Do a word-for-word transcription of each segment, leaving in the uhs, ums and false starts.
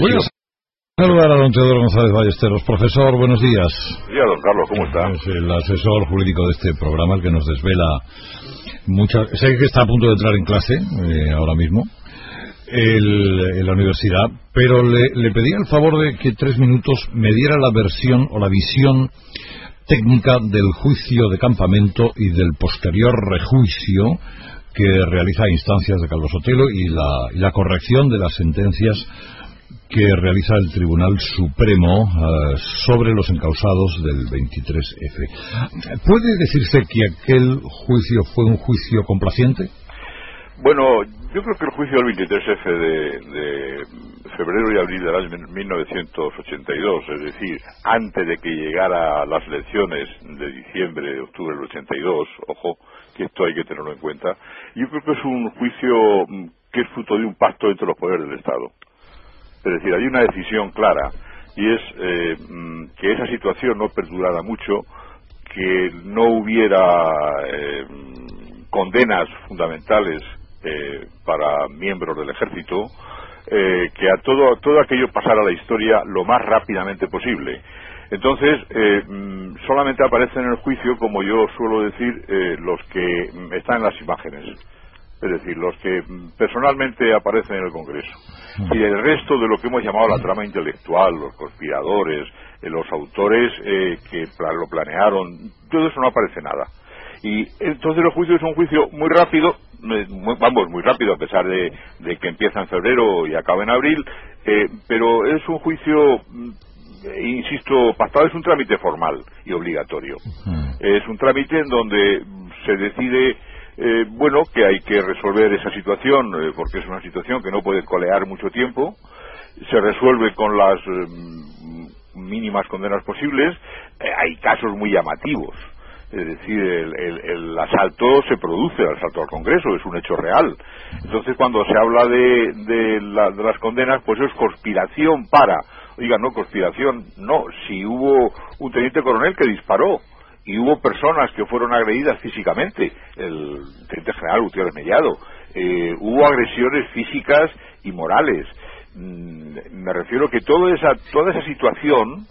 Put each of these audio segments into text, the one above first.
Voy a saludar a don Teodoro González Ballesteros. Profesor, buenos días. Buenos días, don Carlos, ¿cómo está? Es el asesor jurídico de este programa, el que nos desvela muchas... Sé que está a punto de entrar en clase, eh, ahora mismo, el, en la universidad, pero le, le pedía el favor de que tres minutos me diera la versión o la visión técnica del juicio de campamento y del posterior rejuicio que realiza a instancias de Carlos Sotelo y la, y la corrección de las sentencias que realiza el Tribunal Supremo uh, sobre los encausados del veintitrés efe. ¿Puede decirse que aquel juicio fue un juicio complaciente? Bueno, yo creo que el juicio del veintitrés efe de, de febrero y abril del año mil novecientos ochenta y dos, es decir, antes de que llegara las elecciones de diciembre, de octubre del ochenta y dos, ojo, que esto hay que tenerlo en cuenta, yo creo que es un juicio que es fruto de un pacto entre los poderes del Estado. Es decir, hay una decisión clara, y es eh, que esa situación no perdurara mucho, que no hubiera eh, condenas fundamentales eh, para miembros del ejército, eh, que a todo, todo aquello pasara a la historia lo más rápidamente posible. Entonces, eh, solamente aparecen en el juicio, como yo suelo decir, eh, los que están en las imágenes. Es decir, los que personalmente aparecen en el Congreso. Y el resto de lo que hemos llamado la trama intelectual, los conspiradores, eh, los autores eh, que lo planearon, todo eso no aparece nada. Y entonces el juicio es un juicio muy rápido, muy, vamos, muy rápido a pesar de, de que empieza en febrero y acaba en abril, eh, pero es un juicio, insisto, pactado, es un trámite formal y obligatorio. Es un trámite en donde se decide... Eh, bueno, que hay que resolver esa situación, eh, porque es una situación que no puede colear mucho tiempo, se resuelve con las eh, mínimas condenas posibles, eh, hay casos muy llamativos, es decir, el, el, el asalto se produce, el asalto al Congreso, es un hecho real. Entonces, cuando se habla de, de, la, de las condenas, pues es conspiración para, oiga, no, conspiración, no, si hubo un teniente coronel que disparó, y hubo personas que fueron agredidas físicamente, el teniente general Gutiérrez Mellado, eh, hubo agresiones físicas y morales. Mm, me refiero que toda esa, toda esa situación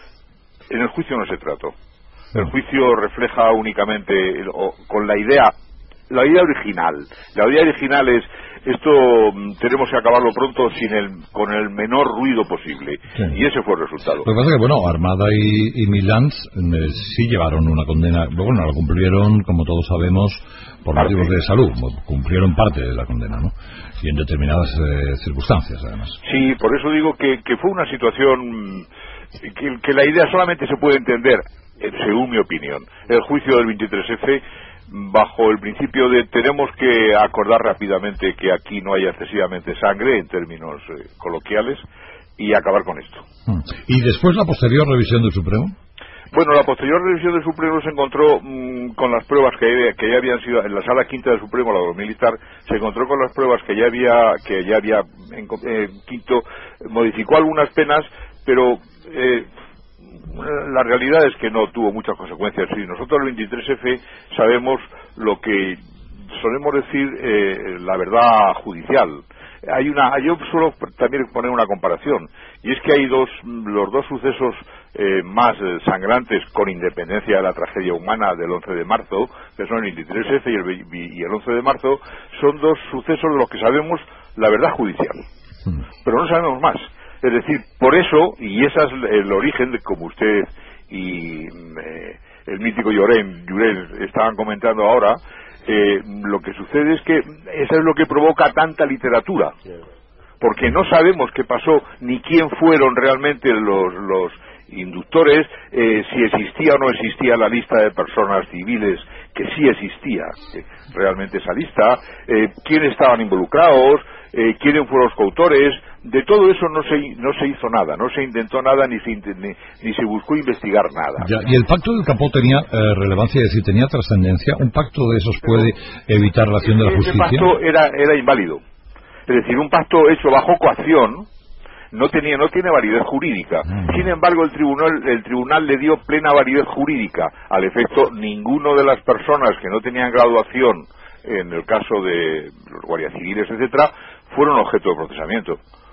en el juicio no se trató. El juicio refleja únicamente el, o, con la idea, la idea original. La idea original es, esto mm, tenemos que acabarlo pronto sin el, con el menor ruido posible. Sí. Y ese fue el resultado. Lo que pasa es que, bueno, Armada y, y Milans eh, sí llevaron una condena, bueno, la cumplieron, como todos sabemos, por parte. motivos de salud, cumplieron parte de la condena, ¿no? Y en determinadas eh, circunstancias, además. Sí, por eso digo que, que fue una situación que, que la idea solamente se puede entender, eh, según mi opinión, el juicio del veintitrés efe, bajo el principio de tenemos que acordar rápidamente que aquí no haya excesivamente sangre, en términos eh, coloquiales, y acabar con esto. ¿Y después la posterior revisión del Supremo? Bueno, la posterior revisión del Supremo se encontró mmm, con las pruebas que, que ya habían sido en la sala quinta del Supremo, la militar, se encontró con las pruebas que ya había, que ya había en, en quinto, modificó algunas penas, pero eh, la realidad es que no tuvo muchas consecuencias. Sí, nosotros el veintitrés efe sabemos lo que solemos decir, eh, la verdad judicial. Hay una, yo suelo también poner una comparación, y es que hay dos, los dos sucesos eh, más eh, sangrantes, con independencia de la tragedia humana del once de marzo, que son el veintitrés efe y el, y el once de marzo, son dos sucesos de los que sabemos la verdad judicial, pero no sabemos más. Es decir, por eso, y ese es el origen de, como usted y eh, el mítico Llorén, Llorén estaban comentando ahora, eh, lo que sucede es que eso es lo que provoca tanta literatura, porque no sabemos qué pasó, ni quién fueron realmente los, los inductores, eh, si existía o no existía la lista de personas civiles, que sí existía eh, realmente esa lista, eh, quiénes estaban involucrados, eh, quiénes fueron los coautores. De todo eso no se no se hizo nada, no se intentó nada, ni se ni, ni se buscó investigar nada. Ya, y el pacto del Capó tenía eh, relevancia, es decir, tenía trascendencia. ¿Un pacto de esos puede evitar la acción de la justicia? Ese pacto era era inválido. Es decir, un pacto hecho bajo coacción no tenía no tiene validez jurídica. Mm. Sin embargo, el tribunal el tribunal le dio plena validez jurídica. Al efecto, ninguno de las personas que no tenían graduación, en el caso de los guardias civiles, etcétera, fueron objeto de procesamiento.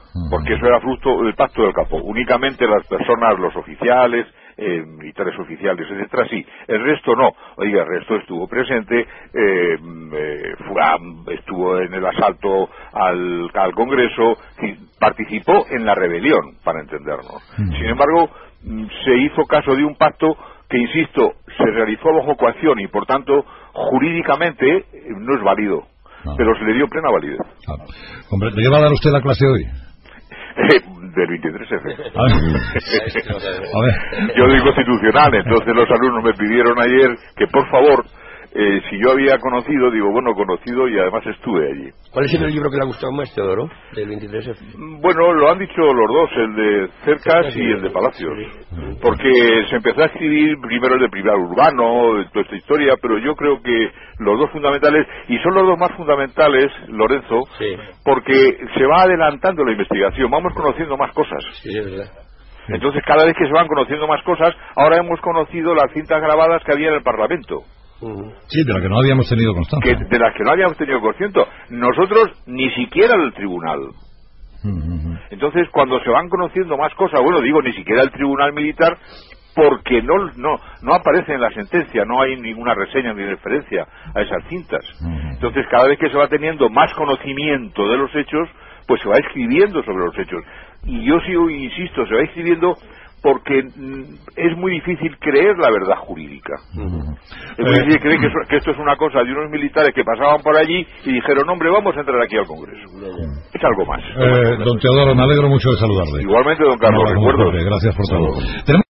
porque eso era fruto del pacto del campo. Únicamente las personas, los oficiales, eh, militares oficiales, etcétera, sí. El resto no. Oiga, el resto estuvo presente, eh, eh, fue, estuvo en el asalto al, al Congreso, participó en la rebelión, para entendernos. Mm. Sin embargo, se hizo caso de un pacto que, insisto, se realizó bajo coacción y, por tanto, jurídicamente no es válido, ah. pero se le dio plena validez. Ah. Hombre, ¿de qué va a dar usted la clase hoy? Del veintitrés efe. A ver. A ver. Yo soy constitucional, entonces los alumnos me pidieron ayer que, por favor, eh, si yo había conocido, digo, bueno, conocido y además estuve allí. ¿Cuál es el libro que le ha gustado más, Teodoro, del veintitrés efe? Bueno, lo han dicho los dos, el de Cercas y el de Palacios. Porque se empezó a escribir primero el de Privar Urbano, toda esta historia, pero yo creo que los dos fundamentales, y son los dos más fundamentales, Lorenzo, sí. porque se va adelantando la investigación, vamos conociendo más cosas. Sí, es verdad. Entonces, cada vez que se van conociendo más cosas, ahora hemos conocido las cintas grabadas que había en el Parlamento. Sí, de las que no habíamos tenido constancia. Que, de las que no habíamos tenido constancia. Nosotros ni siquiera el tribunal. Uh-huh. Entonces, cuando se van conociendo más cosas, bueno, digo, ni siquiera el tribunal militar, porque no no no aparece en la sentencia, no hay ninguna reseña ni referencia a esas cintas. Uh-huh. Entonces, cada vez que se va teniendo más conocimiento de los hechos, pues se va escribiendo sobre los hechos. Y yo sigo, insisto, se va escribiendo porque es muy difícil creer la verdad jurídica. Uh-huh. Es muy difícil creer que, eso, que esto es una cosa de unos militares que pasaban por allí y dijeron, hombre, vamos a entrar aquí al Congreso. Uh-huh. Es algo más. Eh, don Teodoro, me alegro mucho de saludarle. Igualmente, don Carlos, no, recuerdo. Gracias por todo.